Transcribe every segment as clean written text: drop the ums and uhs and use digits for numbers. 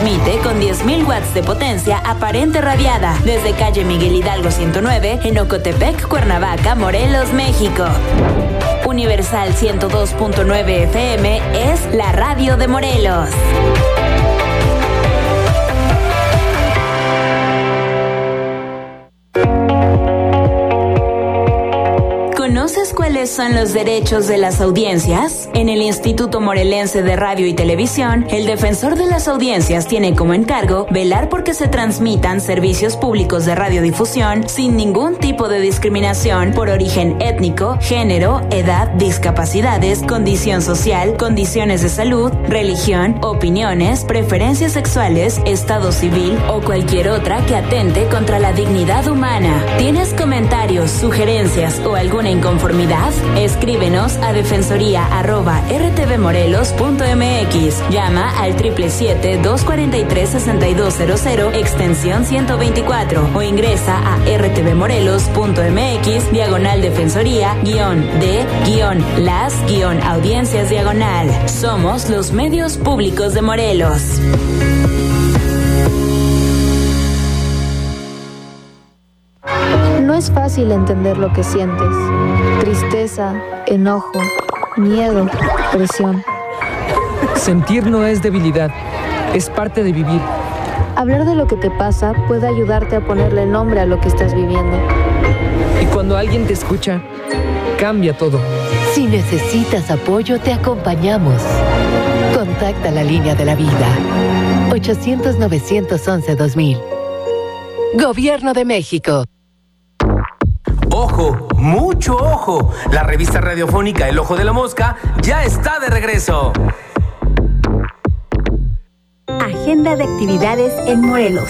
Transmite con 10.000 watts de potencia aparente radiada desde calle Miguel Hidalgo 109 en Ocotepec, Cuernavaca, Morelos, México. Universal 102.9 FM es la radio de Morelos. ¿Conoces cuáles son los derechos de las audiencias? En el Instituto Morelense de Radio y Televisión, el defensor de las audiencias tiene como encargo velar por que se transmitan servicios públicos de radiodifusión sin ningún tipo de discriminación por origen étnico, género, edad, discapacidades, condición social, condiciones de salud, religión, opiniones, preferencias sexuales, estado civil o cualquier otra que atente contra la dignidad humana. ¿Tienes comentarios, sugerencias o alguna inconformidad? Escríbenos a defensoría@rtvmorelos.mx. Llama al 777-243-6200 extensión 124 o ingresa a rtvmorelos.mx/de-las-audiencias-. Somos los medios públicos de Morelos. No es fácil entender lo que sientes. Tristeza, enojo, miedo, presión. Sentir no es debilidad, es parte de vivir. Hablar de lo que te pasa puede ayudarte a ponerle nombre a lo que estás viviendo. Y cuando alguien te escucha, cambia todo. Si necesitas apoyo, te acompañamos. Contacta la línea de la vida. 800-911-2000. Gobierno de México. ¡Ojo! ¡Mucho ojo! La revista radiofónica El Ojo de la Mosca ya está de regreso. Agenda de actividades en Morelos.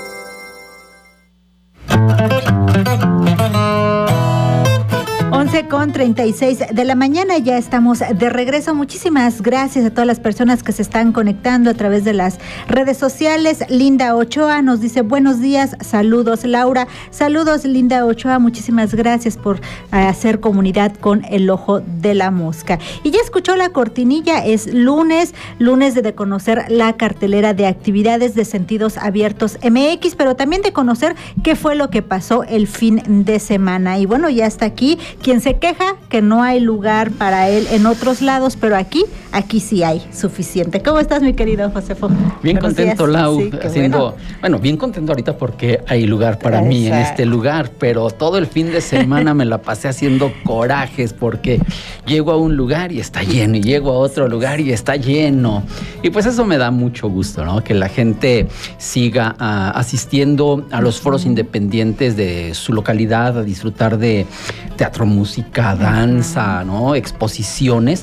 11:36 de la mañana, ya estamos de regreso. Muchísimas gracias a todas las personas que se están conectando a través de las redes sociales. Linda Ochoa nos dice buenos días, saludos Laura, saludos Linda Ochoa, muchísimas gracias por hacer comunidad con El Ojo de la Mosca. Y ya escuchó la cortinilla, es lunes de conocer la cartelera de actividades de Sentidos Abiertos MX, pero también de conocer qué fue lo que pasó el fin de semana. Y bueno, ya está aquí quien se queja que no hay lugar para él en otros lados, pero aquí sí hay suficiente. ¿Cómo estás, mi querido Josefo? Bien Buenos contento, días. Lau, Sí, bueno, bien contento ahorita porque hay lugar para mí en este lugar, pero todo el fin de semana me la pasé haciendo corajes porque llego a un lugar y está lleno, y llego a otro lugar y está lleno. Y pues eso me da mucho gusto, ¿no? Que la gente siga asistiendo a los foros independientes de su localidad, a disfrutar de teatro, música, danza, ¿no? Exposiciones,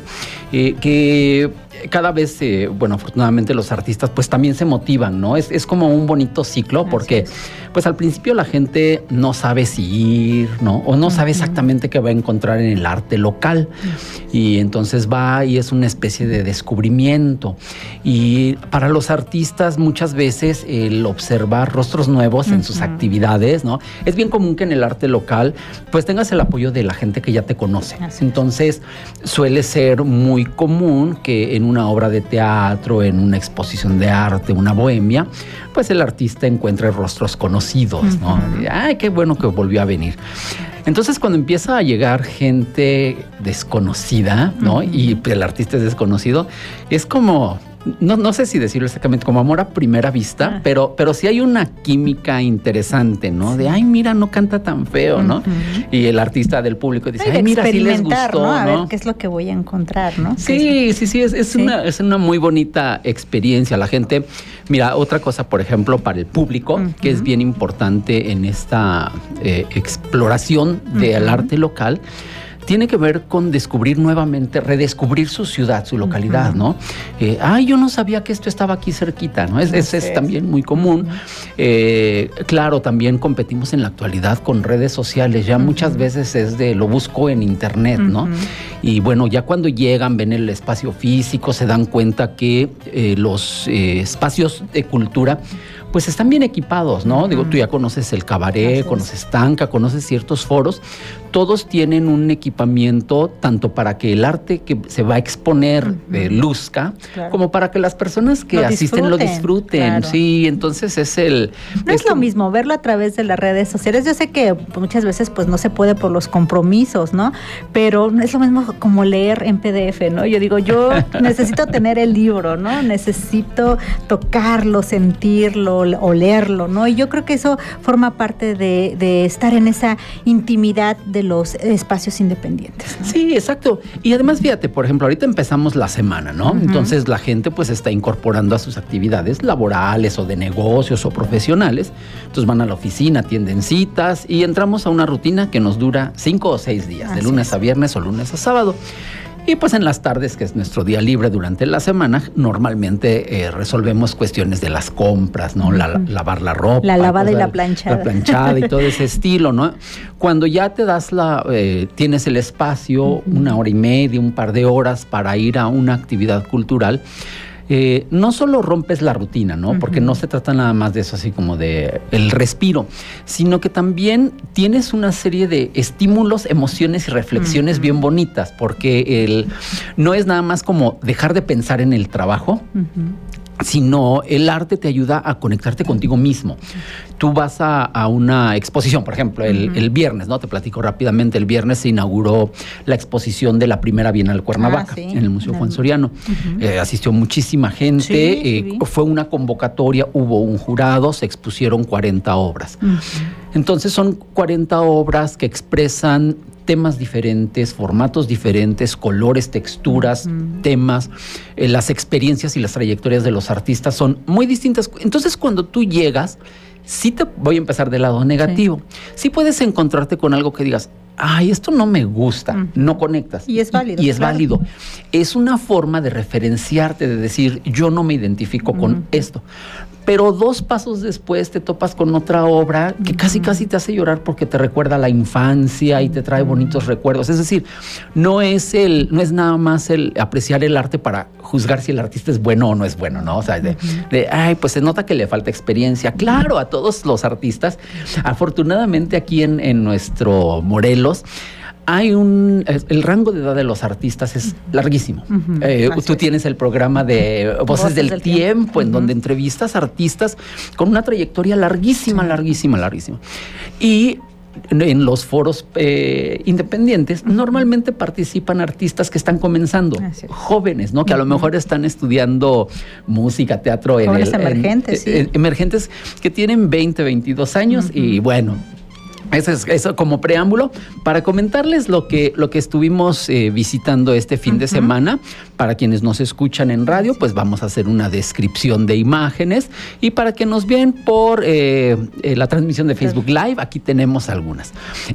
que cada vez, afortunadamente los artistas pues también se motivan, ¿no? Es como un bonito ciclo porque pues al principio la gente no sabe si ir, ¿no? O no sabe exactamente qué va a encontrar en el arte local. Y entonces va y es una especie de descubrimiento. Y para los artistas muchas veces el observar rostros nuevos en sus actividades, ¿no? Es bien común que en el arte local pues tengas el apoyo de la gente que ya te conoce. Entonces suele ser muy común que en una obra de teatro, en una exposición de arte, una bohemia, pues el artista encuentre rostros conocidos, ¿no? ¡Ay, qué bueno que volvió a venir! Entonces, cuando empieza a llegar gente desconocida, ¿no? Y el artista es desconocido, es como... No sé si decirlo exactamente, como amor a primera vista, pero sí hay una química interesante, ¿no? De, ay, mira, no canta tan feo, ¿no? Y el artista del público dice, ay, mira, sí les gustó, ¿no? A ver qué es lo que voy a encontrar, ¿no? Sí, es una muy bonita experiencia. La gente, mira, otra cosa, por ejemplo, para el público, que es bien importante en esta exploración del arte local, tiene que ver con descubrir nuevamente, redescubrir su ciudad, su localidad, ¿no? Yo no sabía que esto estaba aquí cerquita, ¿no? Es también muy común. Claro, también competimos en la actualidad con redes sociales. Ya muchas veces lo busco en internet, ¿no? Y bueno, ya cuando llegan, ven el espacio físico, se dan cuenta que los espacios de cultura pues están bien equipados, ¿no? Digo, tú ya conoces el cabaret, conoces Tanca, conoces ciertos foros. todos tienen un equipamiento tanto para que el arte que se va a exponer luzca, como para que las personas que asisten lo disfruten. Claro. Sí, entonces no es lo mismo verlo a través de las redes sociales. Yo sé que muchas veces pues no se puede por los compromisos, ¿no? Pero no es lo mismo como leer en PDF, ¿no? Yo digo, yo necesito tener el libro, ¿no? Necesito tocarlo, sentirlo, olerlo, ¿no? Y yo creo que eso forma parte de estar en esa intimidad de los espacios independientes, ¿no? Sí, exacto. Y además, fíjate, por ejemplo, ahorita empezamos la semana, ¿no? Entonces la gente pues está incorporando a sus actividades laborales o de negocios o profesionales. Entonces van a la oficina, atienden citas y entramos a una rutina que nos dura 5 o 6 días, de lunes a viernes o lunes a sábado. Y pues en las tardes, que es nuestro día libre durante la semana, normalmente resolvemos cuestiones de las compras, ¿no? Lavar la ropa. La lavada y la planchada. La planchada y todo ese estilo, ¿no? Cuando ya te das tienes el espacio, 1 hora y media, un par de horas para ir a una actividad cultural, no solo rompes la rutina, ¿no? Porque no se trata nada más de eso, así como de el respiro, sino que también tienes una serie de estímulos, emociones y reflexiones bien bonitas, porque no es nada más como dejar de pensar en el trabajo, sino el arte te ayuda a conectarte contigo mismo. Tú vas a una exposición, por ejemplo, el viernes, ¿no? Te platico rápidamente, el viernes se inauguró la exposición de la primera Bienal Cuernavaca, en el Museo Juan Soriano. Asistió muchísima gente, fue una convocatoria, hubo un jurado, se expusieron 40 obras. Entonces son 40 obras que expresan temas diferentes, formatos diferentes, colores, texturas, temas, las experiencias y las trayectorias de los artistas son muy distintas. Entonces, cuando tú llegas, voy a empezar del lado negativo. Sí puedes encontrarte con algo que digas, ay, esto no me gusta, no conectas. Y es válido. Y es válido. Es una forma de referenciarte, de decir, yo no me identifico con esto. Pero 2 pasos después te topas con otra obra que casi te hace llorar porque te recuerda a la infancia y te trae bonitos recuerdos. Es decir, no es nada más el apreciar el arte para juzgar si el artista es bueno o no es bueno, ¿no? O sea, ay, pues se nota que le falta experiencia. Claro, a todos los artistas. Afortunadamente aquí en nuestro Morelos, el rango de edad de los artistas es larguísimo. Tú tienes el programa de Voces del Tiempo, en donde entrevistas artistas con una trayectoria larguísima. Y en los foros independientes normalmente participan artistas que están comenzando, jóvenes, ¿no? Que a lo mejor están estudiando música, teatro. Emergentes que tienen 20, 22 años y bueno... Eso como preámbulo para comentarles lo que estuvimos visitando este fin de semana. Para quienes nos escuchan en radio, pues vamos a hacer una descripción de imágenes, y para que nos vean por la transmisión de Facebook Live, aquí tenemos algunas.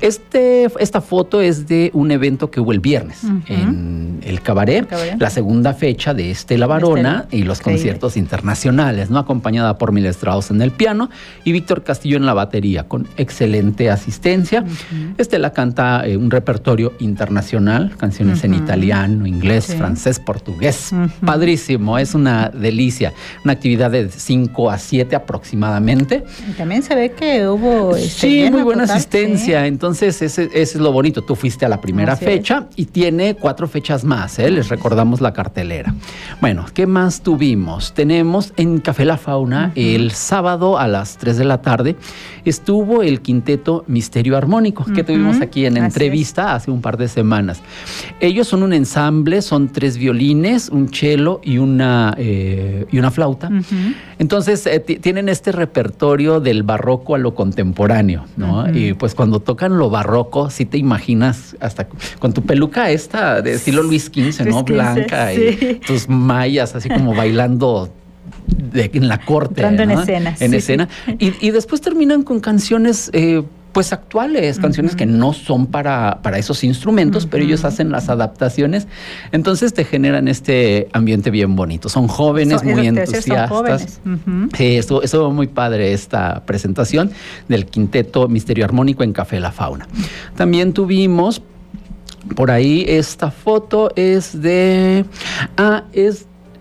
Esta foto es de un evento que hubo el viernes en el Cabaret, la segunda fecha de Estela Varona y los conciertos internacionales, ¿no? Acompañada por Mila Strauss en el piano y Víctor Castillo en la batería, con excelente asistencia. Estela canta un repertorio internacional, canciones en italiano, inglés, francés, portugués. Padrísimo, es una delicia. Una actividad de 5 a 7 aproximadamente. Y también se ve que hubo... muy buena asistencia. Entonces, ese es lo bonito. Tú fuiste a la primera fecha y tiene 4 fechas más, ¿eh? Les recordamos la cartelera. Bueno, ¿qué más tuvimos? Tenemos en Café La Fauna el sábado a las 3 de la tarde estuvo el quinteto Misterio Armónico, que tuvimos aquí en entrevista hace un par de semanas. Ellos son un ensamble, son 3 violines, un cello y una flauta. Entonces tienen este repertorio del barroco a lo contemporáneo, ¿no? Y pues cuando tocan lo barroco, sí te imaginas hasta con tu peluca esta de estilo Luis XV, ¿no? Blanca, y tus mallas así como bailando en la corte, entrando, ¿no? En escena. Y después terminan con canciones pues actuales, canciones que no son para esos instrumentos, pero ellos hacen las adaptaciones. Entonces te generan este ambiente bien bonito. Son jóvenes, muy entusiastas. Estuvo muy padre esta presentación del quinteto Misterio Armónico en Café La Fauna. También tuvimos por ahí esta foto, es de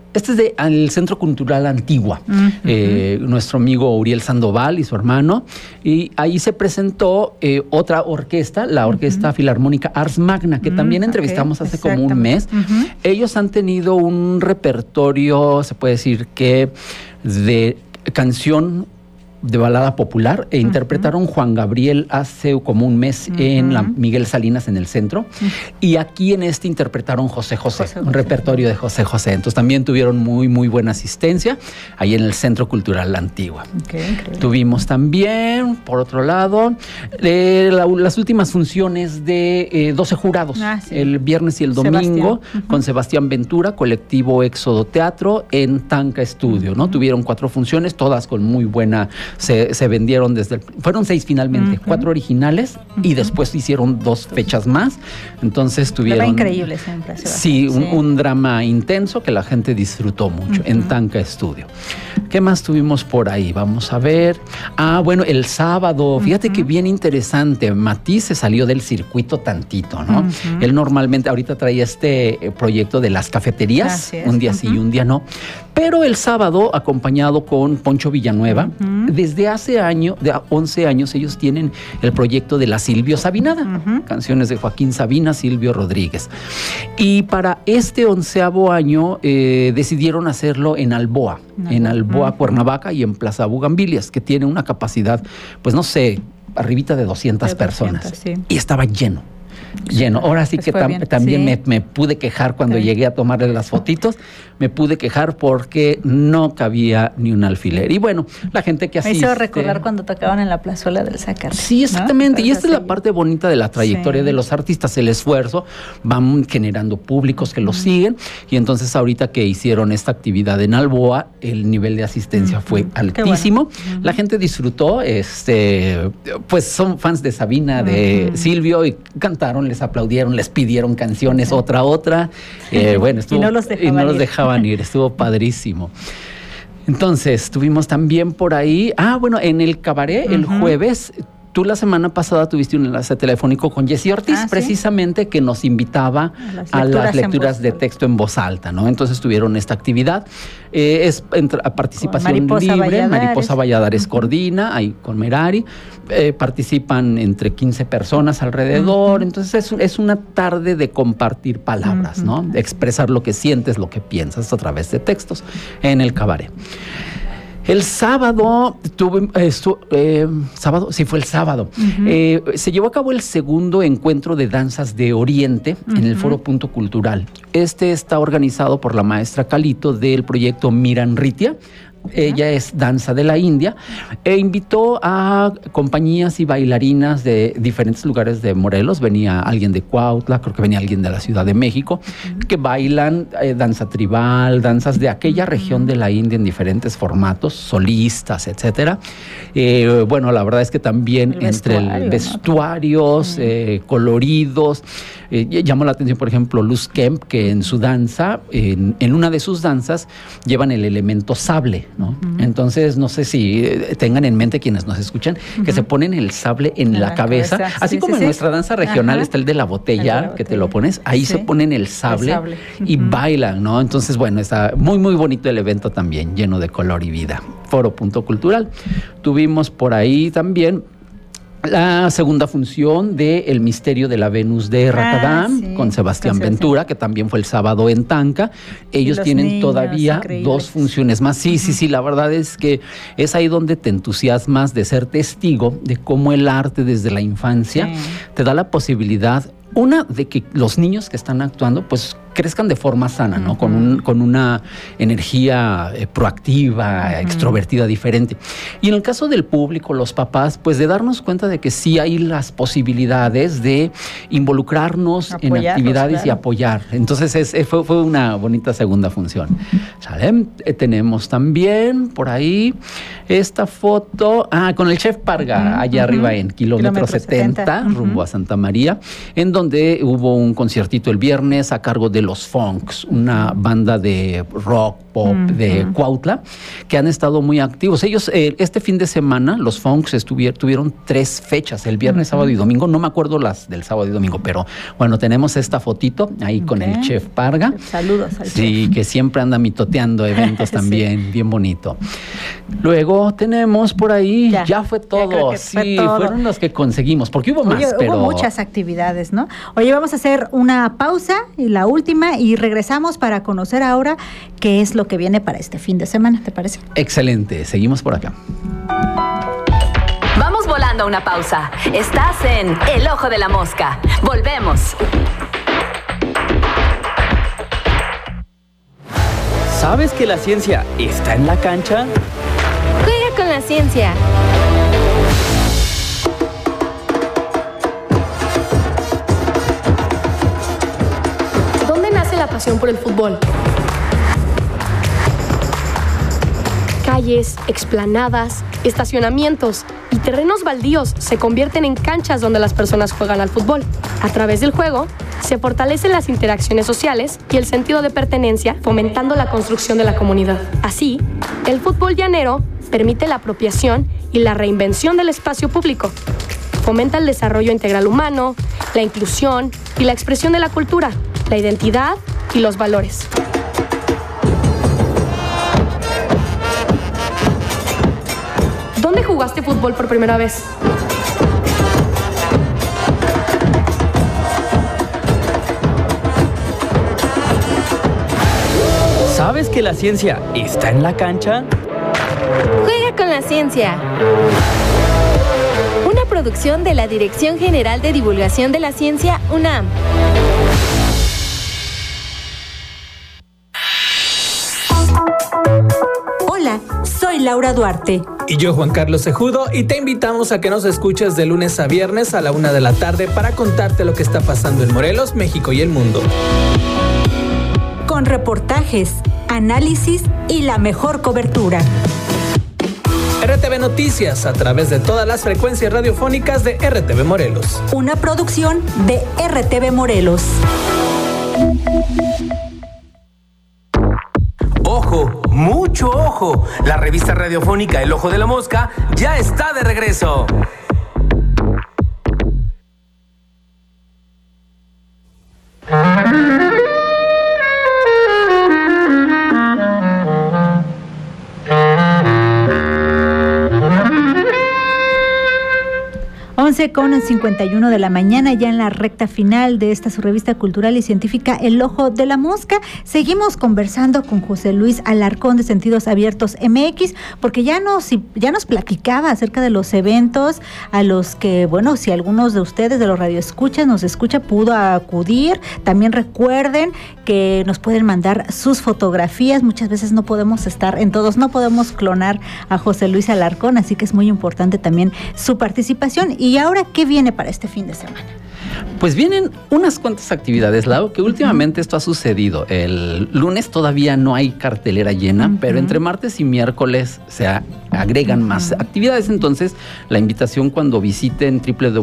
Este es del Centro Cultural Antigua, nuestro amigo Uriel Sandoval y su hermano, y ahí se presentó otra orquesta, la Orquesta Filarmónica Ars Magna, que también entrevistamos hace como un mes. Ellos han tenido un repertorio, se puede decir que de canción de balada popular, e interpretaron Juan Gabriel hace como un mes en la Miguel Salinas en el centro, y aquí en este interpretaron José José, un repertorio de José José. Entonces también tuvieron muy buena asistencia ahí en el Centro Cultural La Antigua. Tuvimos también, por otro lado, las últimas funciones de 12 jurados, el viernes y el domingo, con Sebastián Ventura, Colectivo Éxodo Teatro, en Tanca Estudio, ¿no? Tuvieron 4 funciones, todas con muy buena. Se vendieron fueron 6 finalmente, 4 originales, y después hicieron 2 fechas más. Entonces tuvieron... Era increíble siempre. Sí, un drama intenso que la gente disfrutó mucho en Tanca Estudio. ¿Qué más tuvimos por ahí? Vamos a ver. Bueno, el sábado, fíjate que bien interesante. Matiz se salió del circuito tantito, ¿no? Él normalmente ahorita traía este proyecto de las cafeterías, un día sí y un día no. Pero el sábado, acompañado con Poncho Villanueva, desde hace 11 años, ellos tienen el proyecto de la Silvio Sabinada, canciones de Joaquín Sabina, Silvio Rodríguez. Y para este 11º año decidieron hacerlo en Alboa, Cuernavaca, y en Plaza Bugambilias, que tiene una capacidad, pues no sé, arribita de 200 personas. Y estaba lleno. Ahora sí que también me pude quejar cuando llegué a tomarle las fotitos, me pude quejar porque no cabía ni un alfiler. Y bueno, la gente que asiste... Me hizo recordar cuando tocaban en la plazuela del Zacate. Sí, exactamente. ¿No? Y esta es la parte bonita de la trayectoria de los artistas, el esfuerzo, van generando públicos que los siguen, y entonces ahorita que hicieron esta actividad en Alboa, el nivel de asistencia fue altísimo. La gente disfrutó, pues son fans de Sabina, de Silvio, y cantaron, les aplaudieron, les pidieron canciones, otra. Bueno, estuvo, y no los dejaban ir, estuvo padrísimo. Entonces, tuvimos también por ahí, bueno, en el cabaret, el jueves, tú la semana pasada tuviste un enlace telefónico con Jessy Ortiz, precisamente, que nos invitaba a las lecturas de texto en voz alta, ¿no? Entonces tuvieron esta actividad, es a participación libre, Mariposa Valladares coordina, ahí con Merari, participan entre 15 personas alrededor, entonces es una tarde de compartir palabras, ¿no? De expresar lo que sientes, lo que piensas a través de textos en el cabaret. El sábado, fue el sábado. Se llevó a cabo el segundo encuentro de danzas de Oriente en el Foro Punto Cultural. Este está organizado por la maestra Calito del proyecto Miranritia. Ella es danza de la India, e invitó a compañías y bailarinas de diferentes lugares de Morelos. Venía alguien de Cuautla, creo que venía alguien de la Ciudad de México, que bailan danza tribal, danzas de aquella región de la India en diferentes formatos, solistas, etcétera. Bueno, la verdad es que también vestuarios, coloridos, llamó la atención, por ejemplo, Luz Kemp, que en su danza, en una de sus danzas, llevan el elemento sable, ¿no? Entonces, no sé si tengan en mente quienes nos escuchan, que se ponen el sable en la cabeza. Así como en nuestra danza regional está el de la botella, que te lo pones, ahí se ponen el sable y bailan, ¿no? Entonces, bueno, está muy bonito el evento también, lleno de color y vida. Foro Punto Cultural. Tuvimos por ahí también la segunda función de El Misterio de la Venus de Rakadam, con Sebastián Ventura, que también fue el sábado en Tanca. Ellos tienen todavía 2 funciones más. Sí, la verdad es que es ahí donde te entusiasmas de ser testigo de cómo el arte desde la infancia te da la posibilidad, una, de que los niños que están actuando, pues crezcan de forma sana, ¿no? Con una energía proactiva, extrovertida, diferente. Y en el caso del público, los papás, pues de darnos cuenta de que sí hay las posibilidades de involucrarnos en actividades y apoyar. Entonces fue una bonita segunda función. ¿Sale? Tenemos también por ahí Esta foto, con el Chef Parga, allá arriba en kilómetro 70, rumbo a Santa María, en donde hubo un conciertito el viernes a cargo de los Funks, una banda de rock, pop de Cuautla, que han estado muy activos. Ellos, este fin de semana, los Funks tuvieron 3 fechas, el viernes, sábado y domingo. No me acuerdo las del sábado y domingo, pero bueno, tenemos esta fotito ahí con el Chef Parga. Saludos al Sí, chef. que siempre anda mitoteando eventos también, bien bonito. Luego tenemos por ahí, ya fue todo. Fue todo. Fueron los que conseguimos, porque hubo más, pero... Hubo muchas actividades, ¿no? Oye, vamos a hacer una pausa, y la última, y regresamos para conocer ahora qué es lo que viene para este fin de semana, ¿te parece? Excelente, seguimos por acá. Vamos volando a una pausa. Estás en El Ojo de la Mosca. Volvemos. ¿Sabes que la ciencia está en la cancha? Juega con la ciencia. ¿Dónde nace la pasión por el fútbol? Calles, explanadas, estacionamientos y terrenos baldíos se convierten en canchas donde las personas juegan al fútbol. A través del juego, se fortalecen las interacciones sociales y el sentido de pertenencia, fomentando la construcción de la comunidad. Así, el fútbol llanero permite la apropiación y la reinvención del espacio público. Fomenta el desarrollo integral humano, la inclusión y la expresión de la cultura, la identidad y los valores. ¿Dónde jugaste fútbol por primera vez? ¿Sabes que la ciencia está en la cancha? Juega con la ciencia. Una producción de la Dirección General de Divulgación de la Ciencia, UNAM. Hola, soy Laura Duarte. Y yo, Juan Carlos Cejudo, y te invitamos a que nos escuches de lunes a viernes a la 1 de la tarde para contarte lo que está pasando en Morelos, México y el mundo. Con reportajes, análisis y la mejor cobertura. RTV Noticias, a través de todas las frecuencias radiofónicas de RTV Morelos. Una producción de RTV Morelos. ¡Ojo! ¡Mucho ojo! La revista radiofónica El Ojo de la Mosca ya está de regreso. Con 51 de la mañana, ya en la recta final de esta su revista cultural y científica El Ojo de la Mosca. Seguimos conversando con José Luis Alarcón de Sentidos Abiertos MX, porque ya nos platicaba acerca de los eventos a los que, bueno, si algunos de ustedes de los radioescuchas nos escucha, pudo acudir. También recuerden que nos pueden mandar sus fotografías. Muchas veces no podemos estar en todos, no podemos clonar a José Luis Alarcón, así que es muy importante también su participación. Y ahora, ¿qué viene para este fin de semana? Pues vienen unas cuantas actividades, Lau, que últimamente esto ha sucedido. El lunes todavía no hay cartelera llena, pero entre martes y miércoles se agregan más actividades. Entonces, la invitación cuando visiten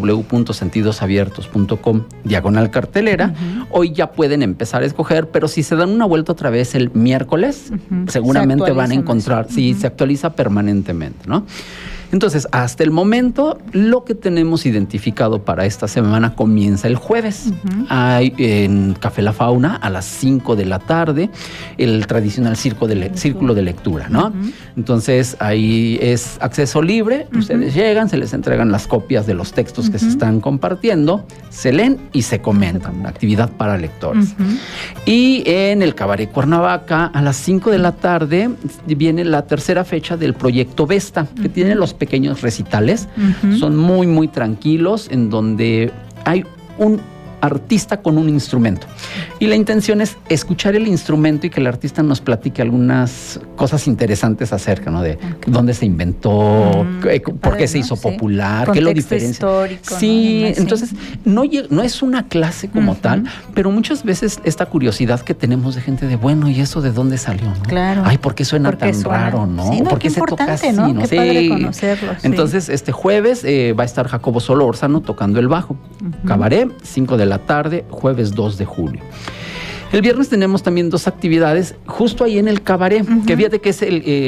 www.sentidosabiertos.com/cartelera, hoy ya pueden empezar a escoger, pero si se dan una vuelta otra vez el miércoles, seguramente van a encontrar, se actualiza permanentemente, ¿no? Entonces, hasta el momento, lo que tenemos identificado para esta semana comienza el jueves. Hay en Café La Fauna a las 5 de la tarde el tradicional círculo de lectura, ¿no? Entonces, ahí es acceso libre. Ustedes llegan, se les entregan las copias de los textos que se están compartiendo, se leen y se comentan. Una actividad para lectores. Y en el Cabaret Cuernavaca, a las 5 de la tarde, viene la tercera fecha del proyecto Vesta, que tiene los pequeños recitales. Son muy, muy tranquilos, en donde hay un artista con un instrumento. Y la intención es escuchar el instrumento y que el artista nos platique algunas cosas interesantes acerca, ¿no? De dónde se inventó, por qué se hizo popular, qué lo diferencia. Sí, ¿no? Entonces no es una clase como tal, pero muchas veces esta curiosidad que tenemos de gente de, bueno, ¿y eso de dónde salió? ¿No? Claro. Ay, ¿por qué suena tan raro? ¿No? Sí, ¿Por qué se toca así? ¿no? ¿No? Qué padre conocerlo. Entonces, este jueves va a estar Jacobo Solórzano tocando el bajo. Cabaret, 5 de la tarde, jueves 2 de julio. El viernes tenemos también 2 actividades justo ahí en el Cabaret, que fíjate que es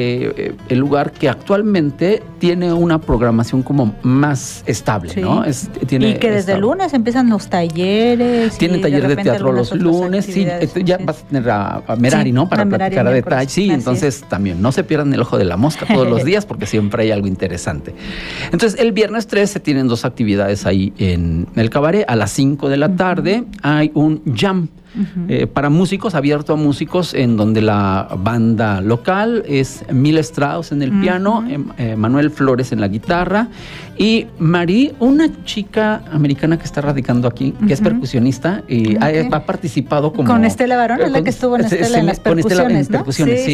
el lugar que actualmente tiene una programación como más estable, ¿no? Y que desde el lunes empiezan los talleres. Tienen taller de teatro los lunes, sí, ya vas a tener a Merari, ¿no? Para platicar a detalle. Sí, entonces también no se pierdan el ojo de la mosca todos los días porque siempre hay algo interesante. Entonces el viernes 3 se tienen 2 actividades ahí en el Cabaret. A las 5 de la tarde hay un jam. Para músicos, abierto a músicos, en donde la banda local es Mil Strauss en el piano, Manuel Flores en la guitarra y Marie, una chica americana que está radicando aquí, que es percusionista y ha participado como... Con Estela Barón, es la que estuvo en Estela en las percusiones, ¿no?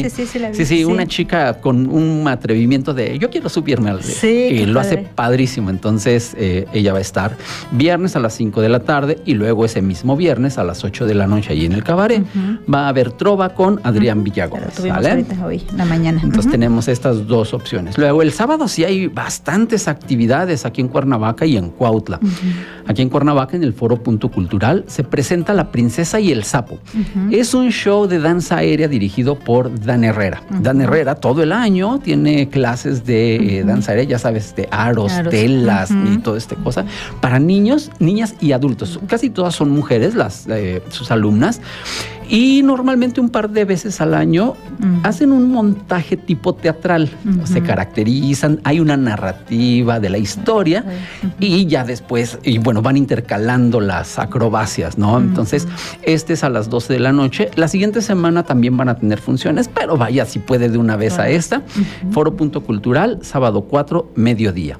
Sí, una chica con un atrevimiento de yo quiero subirme al y lo hace padrísimo. Entonces ella va a estar viernes a las 5 de la tarde y luego ese mismo viernes a las 8 de la noche allí en el Cabaret va a haber trova con Adrián Villagómez. Tuvimos ahorita hoy, en la mañana. Entonces tenemos estas 2 opciones. Luego el sábado sí hay bastantes actividades aquí en Cuernavaca y en Cuautla. Aquí en Cuernavaca, en el Foro Punto Cultural, se presenta La Princesa y el Sapo. Es un show de danza aérea dirigido por Dan Herrera. Dan Herrera todo el año tiene clases de danza aérea, ya sabes, de aros, telas y toda esta cosa, para niños, niñas y adultos. Casi todas son mujeres, sus alumnas, y normalmente un par de veces al año hacen un montaje tipo teatral. Se caracterizan, hay una narrativa de la historia y ya después, van intercalando las acrobacias, ¿no? Entonces, este es a las 12 de la noche. La siguiente semana también van a tener funciones, pero vaya, si puede de una vez a esta. Foro Punto Cultural, sábado 4, mediodía.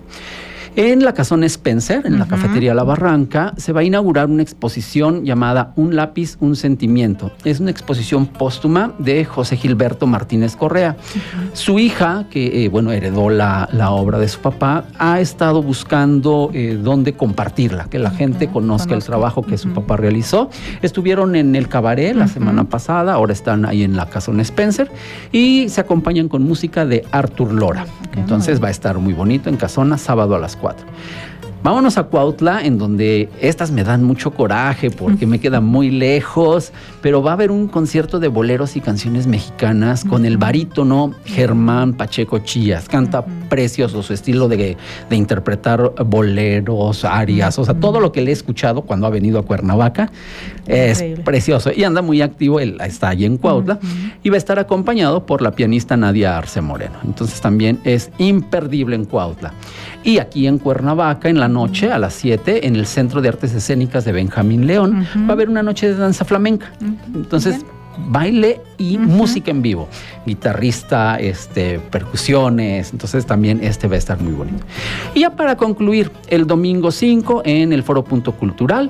En la Casona Spencer, en la Cafetería La Barranca, se va a inaugurar una exposición llamada Un lápiz, un sentimiento. Es una exposición póstuma de José Gilberto Martínez Correa. Su hija, que heredó la obra de su papá, ha estado buscando dónde compartirla, que la gente conozca el trabajo que su papá realizó. Estuvieron en el Cabaret la semana pasada, ahora están ahí en la Casona Spencer y se acompañan con música de Artur Lora. Entonces va a estar muy bonito en Casona, sábado a las 4. Vámonos a Cuautla, en donde estas me dan mucho coraje porque me quedan muy lejos, pero va a haber un concierto de boleros y canciones mexicanas con el barítono Germán Pacheco Chías. Canta precioso, su estilo de interpretar boleros, arias, o sea, todo lo que le he escuchado cuando ha venido a Cuernavaca es precioso. Y anda muy activo, él está allí en Cuautla y va a estar acompañado por la pianista Nadia Arce Moreno. Entonces también es imperdible en Cuautla. Y aquí en Cuernavaca, en la noche, a las 7, en el Centro de Artes Escénicas de Benjamín León, va a haber una noche de danza flamenca. Entonces, baile y música en vivo. Guitarrista, percusiones. Entonces, también va a estar muy bonito. Y ya para concluir, el domingo 5, en el Foro Punto Cultural,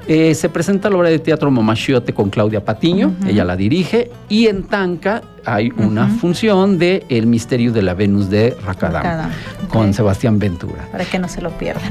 se presenta la obra de teatro Momachiote con Claudia Patiño, ella la dirige, y en Tanca hay una función de El misterio de la Venus de Racadam con Sebastián Ventura. Para que no se lo pierdan.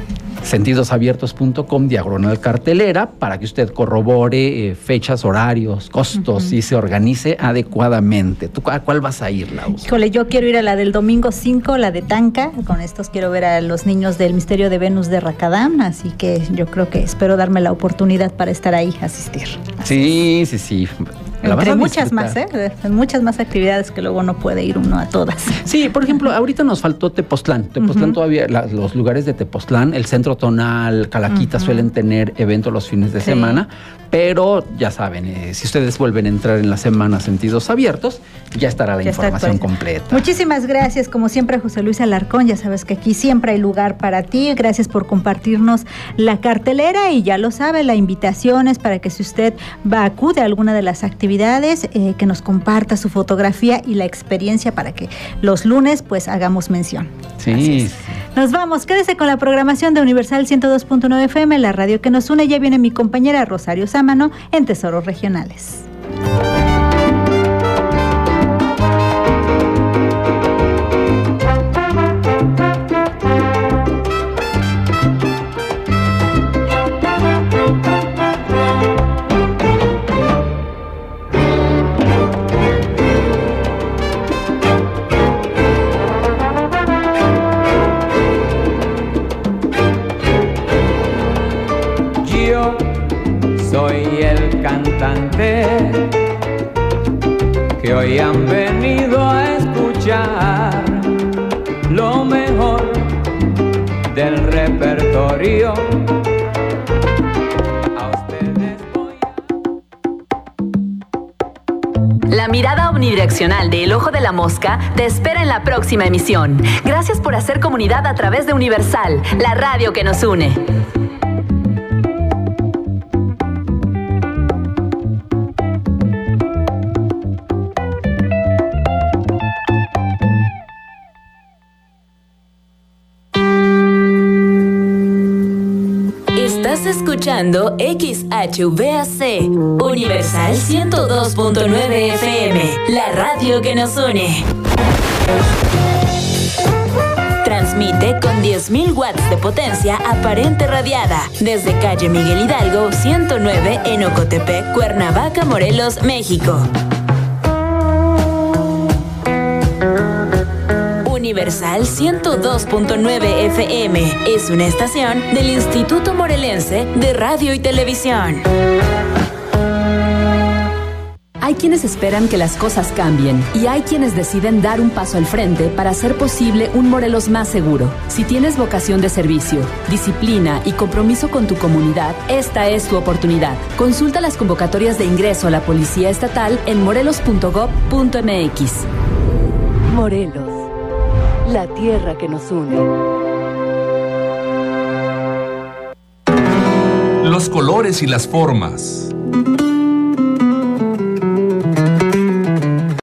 Sentidosabiertos.com/cartelera para que usted corrobore fechas, horarios, costos y se organice adecuadamente. ¿Tú a cuál vas a ir, Lau? Híjole, yo quiero ir a la del domingo 5, la de Tanca. Con estos quiero ver a los niños del misterio de Venus de Racadam, así que yo creo que espero darme la oportunidad para estar ahí, asistir. Sí. Entre muchas más, muchas más actividades que luego no puede ir uno a todas. Sí, por ejemplo, ahorita nos faltó Tepoztlán. Tepoztlán todavía, los lugares de Tepoztlán, el Centro Tonal, Calaquita suelen tener eventos los fines de semana, pero ya saben, si ustedes vuelven a entrar en la semana Sentidos Abiertos, ya estará la información completa. Muchísimas gracias, como siempre, José Luis Alarcón. Ya sabes que aquí siempre hay lugar para ti. Gracias por compartirnos la cartelera y ya lo sabe, la invitación es para que si usted acude a alguna de las actividades, que nos comparta su fotografía y la experiencia para que los lunes pues hagamos mención. Sí. Nos vamos, quédese con la programación de Universal 102.9 FM, la radio que nos une. Ya viene mi compañera Rosario Sámano en Tesoros Regionales. Soy el cantante que hoy han venido a escuchar lo mejor del repertorio. A ustedes voy a... La mirada omnidireccional de El Ojo de la Mosca te espera en la próxima emisión. Gracias por hacer comunidad a través de Universal, la radio que nos une. Estás escuchando XHVAC, Universal 102.9 FM, la radio que nos une. Transmite con 10.000 watts de potencia aparente radiada desde calle Miguel Hidalgo 109 en Ocotepec, Cuernavaca, Morelos, México. Universal 102.9 FM es una estación del Instituto Morelense de Radio y Televisión. Hay quienes esperan que las cosas cambien y hay quienes deciden dar un paso al frente para hacer posible un Morelos más seguro. Si tienes vocación de servicio, disciplina y compromiso con tu comunidad, esta es tu oportunidad. Consulta las convocatorias de ingreso a la Policía Estatal en morelos.gov.mx. Morelos, la tierra que nos une. Los colores y las formas,